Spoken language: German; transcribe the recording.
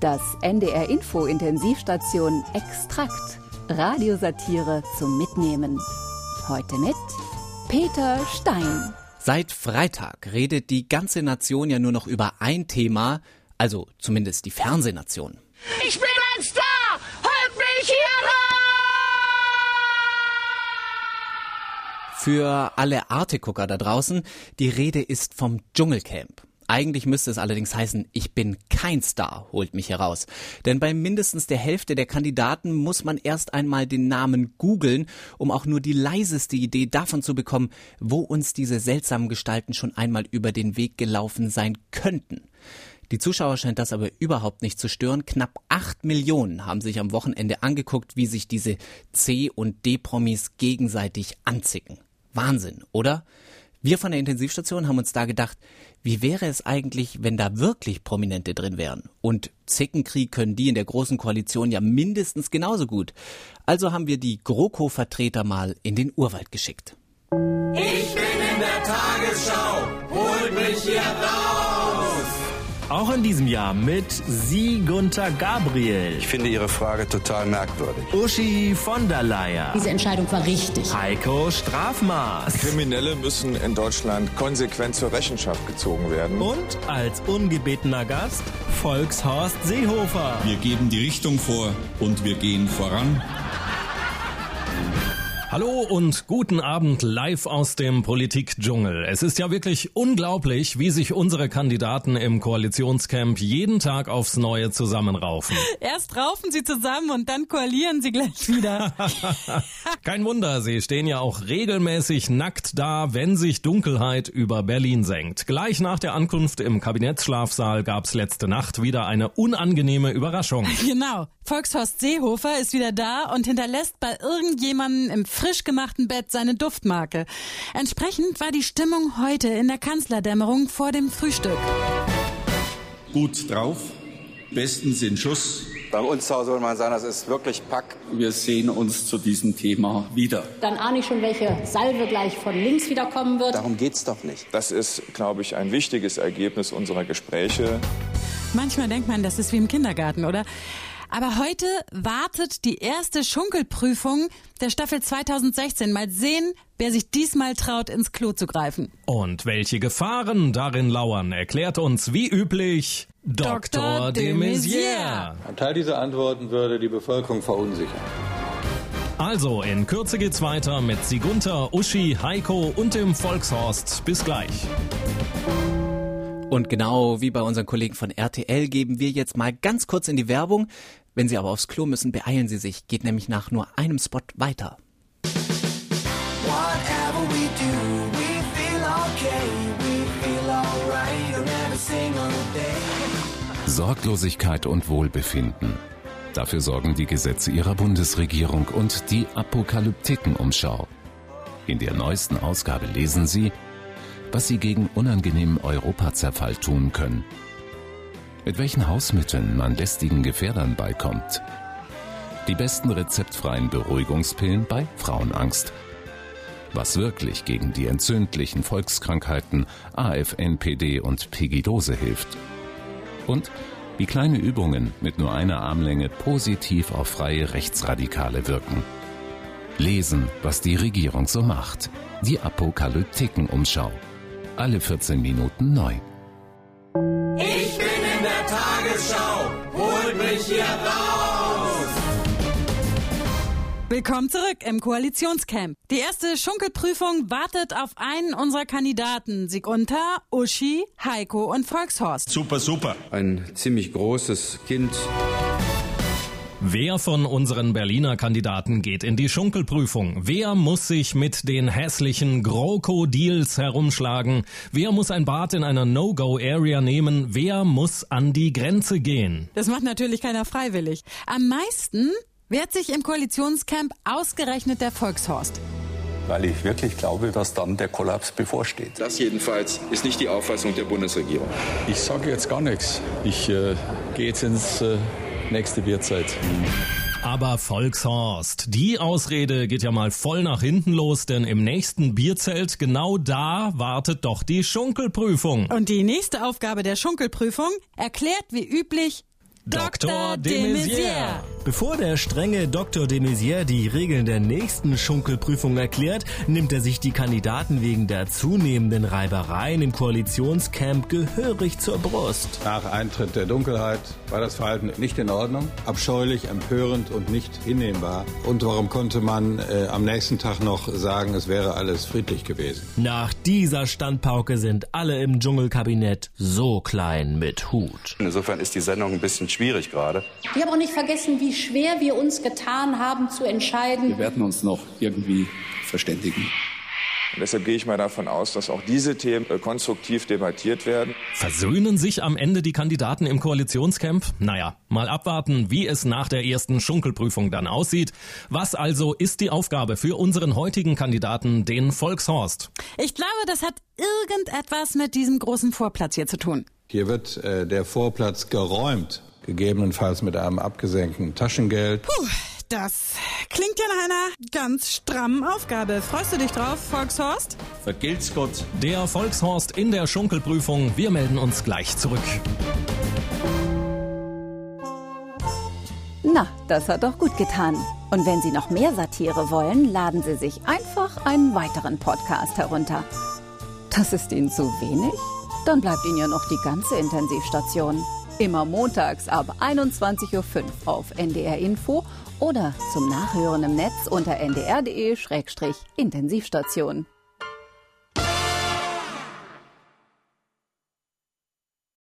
Das NDR-Info-Intensivstation Extrakt. Radiosatire zum Mitnehmen. Heute mit Peter Stein. Seit Freitag redet die ganze Nation ja nur noch über ein Thema, also zumindest die Fernsehnation. Ich bin ein Star! Holt mich hier raus! Für alle Arte-Gucker da draußen, die Rede ist vom Dschungelcamp. Eigentlich müsste es allerdings heißen, ich bin kein Star, holt mich heraus. Denn bei mindestens der Hälfte der Kandidaten muss man erst einmal den Namen googeln, um auch nur die leiseste Idee davon zu bekommen, wo uns diese seltsamen Gestalten schon einmal über den Weg gelaufen sein könnten. Die Zuschauer scheint das aber überhaupt nicht zu stören. Knapp 8 Millionen haben sich am Wochenende angeguckt, wie sich diese C- und D-Promis gegenseitig anzicken. Wahnsinn, oder? Wir von der Intensivstation haben uns da gedacht, wie wäre es eigentlich, wenn da wirklich Prominente drin wären? Und Zickenkrieg können die in der Großen Koalition ja mindestens genauso gut. Also haben wir die GroKo-Vertreter mal in den Urwald geschickt. Ich bin in der Tagesschau, holt mich hier raus! Auch in diesem Jahr mit Sigunda Gabriel. Ich finde Ihre Frage total merkwürdig. Uschi von der Leyen. Diese Entscheidung war richtig. Heiko Strafmaß. Kriminelle müssen in Deutschland konsequent zur Rechenschaft gezogen werden. Und als ungebetener Gast Volkshorst Seehofer. Wir geben die Richtung vor und wir gehen voran. Hallo und guten Abend live aus dem Politikdschungel. Es ist ja wirklich unglaublich, wie sich unsere Kandidaten im Koalitionscamp jeden Tag aufs Neue zusammenraufen. Erst raufen sie zusammen und dann koalieren sie gleich wieder. Kein Wunder, sie stehen ja auch regelmäßig nackt da, wenn sich Dunkelheit über Berlin senkt. Gleich nach der Ankunft im Kabinettsschlafsaal gab's letzte Nacht wieder eine unangenehme Überraschung. Genau, Volkshorst Seehofer ist wieder da und hinterlässt bei irgendjemandem im frisch gemachten Bett seine Duftmarke. Entsprechend war die Stimmung heute in der Kanzlerdämmerung vor dem Frühstück. Gut drauf, bestens in Schuss. Bei uns zu Hause würde man sagen, das ist wirklich Pack. Wir sehen uns zu diesem Thema wieder. Dann ahne ich schon, welche Salve gleich von links wieder kommen wird. Darum geht's doch nicht. Das ist, glaube ich, ein wichtiges Ergebnis unserer Gespräche. Manchmal denkt man, das ist wie im Kindergarten, oder? Aber heute wartet die erste Schunkelprüfung der Staffel 2016. Mal sehen, wer sich diesmal traut, ins Klo zu greifen. Und welche Gefahren darin lauern, erklärt uns wie üblich Dr. de Maizière. Ein Teil dieser Antworten würde die Bevölkerung verunsichern. Also, in Kürze geht's weiter mit Sigunda, Uschi, Heiko und dem Volkshorst. Bis gleich. Und genau wie bei unseren Kollegen von RTL geben wir jetzt mal ganz kurz in die Werbung. Wenn Sie aber aufs Klo müssen, beeilen Sie sich. Geht nämlich nach nur einem Spot weiter. Sorglosigkeit und Wohlbefinden. Dafür sorgen die Gesetze Ihrer Bundesregierung und die Apokalyptiken-Umschau. In der neuesten Ausgabe lesen Sie, was Sie gegen unangenehmen Europazerfall tun können. Mit welchen Hausmitteln man lästigen Gefährdern beikommt. Die besten rezeptfreien Beruhigungspillen bei Frauenangst. Was wirklich gegen die entzündlichen Volkskrankheiten AFNPD und Pegidose hilft. Und wie kleine Übungen mit nur einer Armlänge positiv auf freie Rechtsradikale wirken. Lesen, was die Regierung so macht. Die Apokalyptiken-Umschau. Alle 14 Minuten neu. Ich bin in der Tagesschau, holt mich hier raus! Willkommen zurück im Koalitionscamp. Die erste Schunkelprüfung wartet auf einen unserer Kandidaten. Sigunda, Uschi, Heiko und Volkshorst. Super, super. Ein ziemlich großes Kind. Wer von unseren Berliner Kandidaten geht in die Schunkelprüfung? Wer muss sich mit den hässlichen GroKo-Deals herumschlagen? Wer muss ein Bad in einer No-Go-Area nehmen? Wer muss an die Grenze gehen? Das macht natürlich keiner freiwillig. Am meisten wehrt sich im Koalitionscamp ausgerechnet der Volkshorst. Weil ich wirklich glaube, dass dann der Kollaps bevorsteht. Das jedenfalls ist nicht die Auffassung der Bundesregierung. Ich sage jetzt gar nichts. Ich gehe jetzt ins nächste Bierzeit. Aber Volkshorst, die Ausrede geht ja mal voll nach hinten los, denn im nächsten Bierzelt, genau da wartet doch die Schunkelprüfung. Und die nächste Aufgabe der Schunkelprüfung erklärt wie üblich Dr. de Maizière. Bevor der strenge Dr. de Maizière die Regeln der nächsten Schunkelprüfung erklärt, nimmt er sich die Kandidaten wegen der zunehmenden Reibereien im Koalitionscamp gehörig zur Brust. Nach Eintritt der Dunkelheit war das Verhalten nicht in Ordnung, abscheulich, empörend und nicht hinnehmbar. Und warum konnte man am nächsten Tag noch sagen, es wäre alles friedlich gewesen? Nach dieser Standpauke sind alle im Dschungelkabinett so klein mit Hut. Insofern ist die Sendung ein bisschen schwierig gerade. Wir haben auch nicht vergessen, wie schwer wir uns getan haben zu entscheiden. Wir werden uns noch irgendwie verständigen. Und deshalb gehe ich mal davon aus, dass auch diese Themen konstruktiv debattiert werden. Versöhnen sich am Ende die Kandidaten im Koalitionscamp? Naja, mal abwarten, wie es nach der ersten Schunkelprüfung dann aussieht. Was also ist die Aufgabe für unseren heutigen Kandidaten, den Volkshorst? Ich glaube, das hat irgendetwas mit diesem großen Vorplatz hier zu tun. Hier wird der Vorplatz geräumt, gegebenenfalls mit einem abgesenkten Taschengeld. Puh, das klingt ja nach einer ganz strammen Aufgabe. Freust du dich drauf, Volkshorst? Vergelt's Gott. Der Volkshorst in der Schunkelprüfung. Wir melden uns gleich zurück. Na, das hat doch gut getan. Und wenn Sie noch mehr Satire wollen, laden Sie sich einfach einen weiteren Podcast herunter. Das ist Ihnen zu wenig? Dann bleibt Ihnen ja noch die ganze Intensivstation. Immer montags ab 21:05 Uhr auf NDR Info oder zum Nachhören im Netz unter ndr.de/Intensivstation.